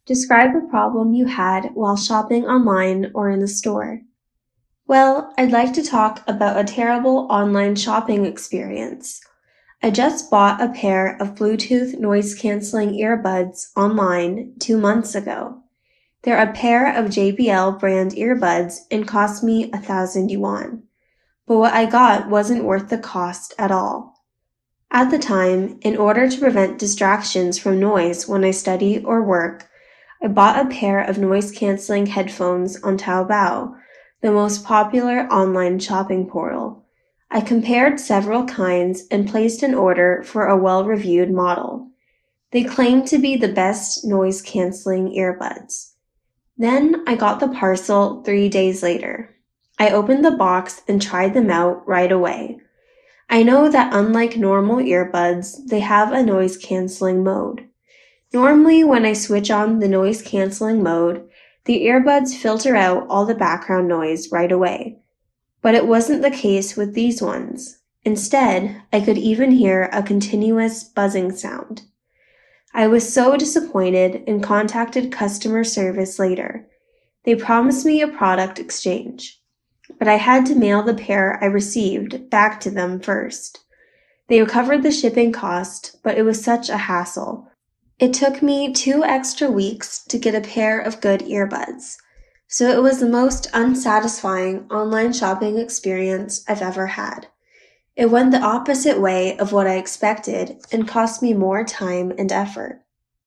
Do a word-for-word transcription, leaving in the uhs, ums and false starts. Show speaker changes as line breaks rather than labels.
Describe a problem you had while shopping online or in a store. Well, I'd like to talk about a terrible online shopping experience. I just bought a pair of Bluetooth noise-canceling earbuds online two months ago. They're a pair of J B L brand earbuds and cost me a thousand yuan. But what I got wasn't worth the cost at all. At the time, in order to prevent distractions from noise when I study or work, I bought a pair of noise-canceling headphones on Taobao, the most popular online shopping portal. I compared several kinds and placed an order for a well-reviewed model. They claimed to be the best noise-canceling earbuds. Then I got the parcel three days later. I opened the box and tried them out right away. I know that unlike normal earbuds, they have a noise-canceling mode. Normally, when I switch on the noise-canceling mode, the earbuds filter out all the background noise right away. But it wasn't the case with these ones. Instead, I could even hear a continuous buzzing sound. I was so disappointed and contacted customer service later. They promised me a product exchange, but I had to mail the pair I received back to them first. They recovered the shipping cost, but it was such a hassle. It took me two extra weeks to get a pair of good earbuds, so it was the most unsatisfying online shopping experience I've ever had. It went the opposite way of what I expected and cost me more time and effort.